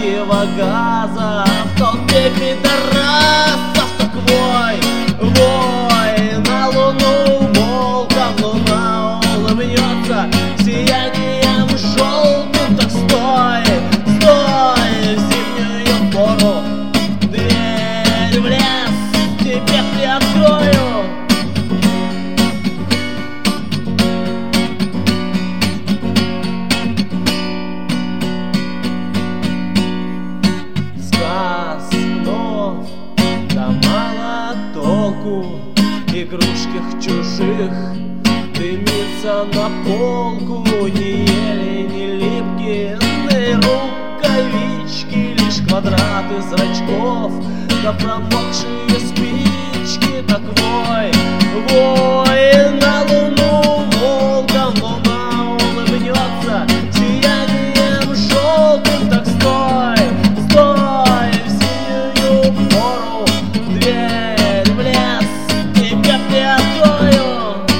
противогаза в толпе пидорасов. Так вой, вой на луну волком, луна улыбнется сиянием желтым. Так стой, стой в зимнюю пору, дверь в лес тебе приоткрою. Да мало толку, игрушек чужих дымится на полку. Не ели, не липкие рукавички, лишь квадраты зрачков да промокшие спички. Так вой, вой на луну волком, луна улыбнется сиянием желтым. Так стой, стой в зимнюю пору, дверь в лес тебе приоткрою.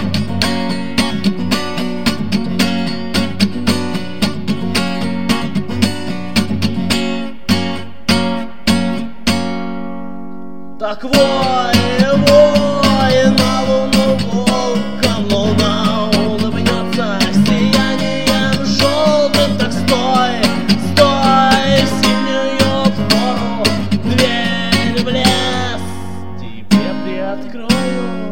Так вой, вой на луну волком, луна улыбнется сиянием желтым. Так стой, стой в зимнюю пору, дверь в лес тебе приоткрою.